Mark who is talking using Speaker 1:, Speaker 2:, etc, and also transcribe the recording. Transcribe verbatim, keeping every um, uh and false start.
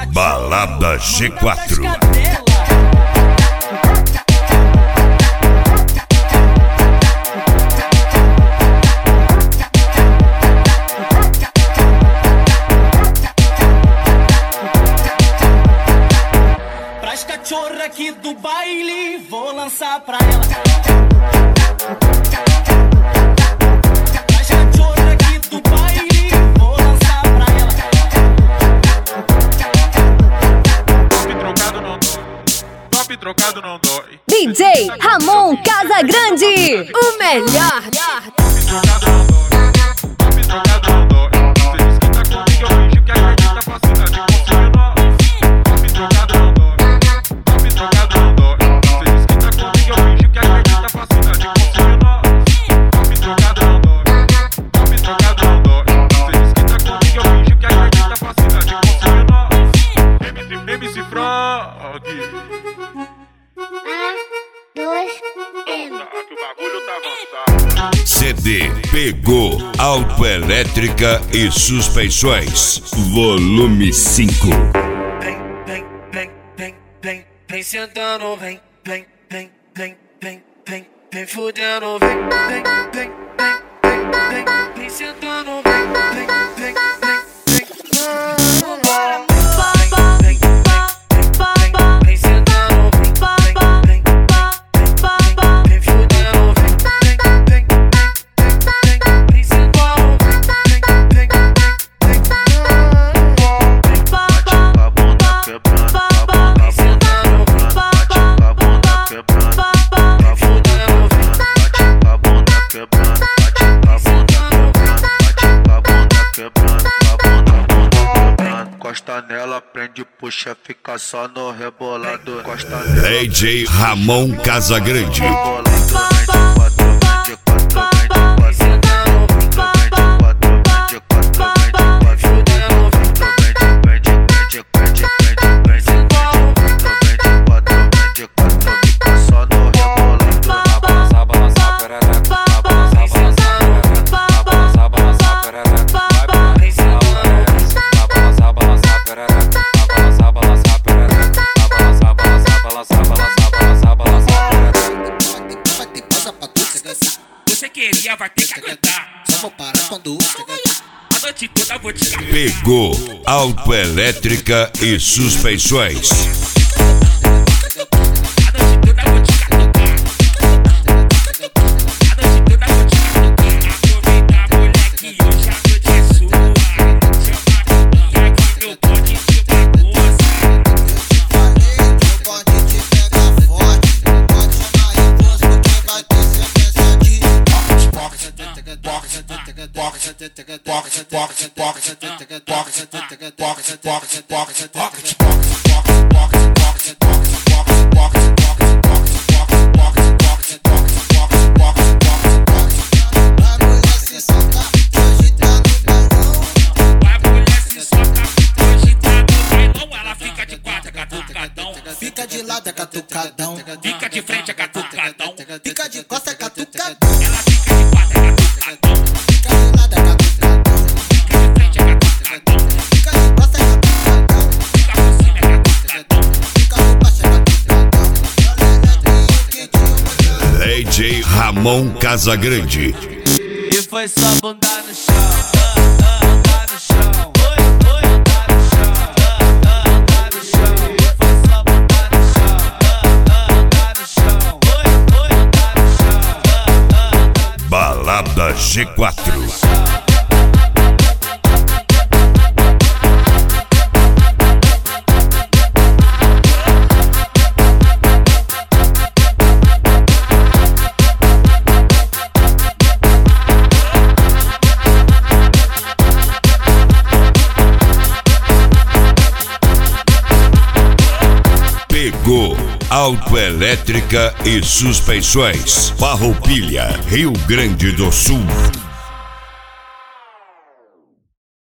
Speaker 1: Balada G quatro.
Speaker 2: Pras cachorra aqui do baile, vou lançar pra ela.
Speaker 3: Trocado não dói.
Speaker 4: D J Ramon Casagrande, o melhor.
Speaker 3: Trocado não dói. Top trocado não dói. Você diz que tá comigo, eu finjo que acredita, fascina de conseguir nós. Top trocado não dói. Top trocado não dói. Você diz que tá comigo, eu finjo que acredita, fascina de conseguir nós. Top trocado não dói. Top trocado não dói. Você diz que tá comigo, eu finjo que acredita, fascina de conseguir nós. M C Frog.
Speaker 1: C D Pegou, Autoelétrica e Suspensões, volume cinco.
Speaker 5: Vem, vem, vem, vem, vem, vem sentando, vem, vem, vem, vem, vem, vem, vem fudendo, vem, vem, vem, vem, vem, vem, vem sentando, vem, vem, vem, vem, vem, vambora. Costa nela, prende, puxa, fica só no rebolado. Costa nela.
Speaker 1: D J Ramon Casagrande.
Speaker 2: Queria, vai ter que aguentar. Só vou parar quando a noite toda vou te dar.
Speaker 1: Pegou, Autoelétrica e Suspensões.
Speaker 2: Fica de lado é catucadão, fica de frente é catucadão, fica de costa é catucadão. Ela fica de quatro é catucadão, fica de lado é catucadão, fica de frente é catucadão, fica de costa é catucadão, fica por cima é catucadão, fica por baixo é catucadão.
Speaker 1: D J Ramon Casagrande.
Speaker 5: E foi só bunda no chão, bunda no chão.
Speaker 1: Balada G quatro. Pegou, Autoelétrica e Suspensões, Farroupilha, Rio Grande do Sul.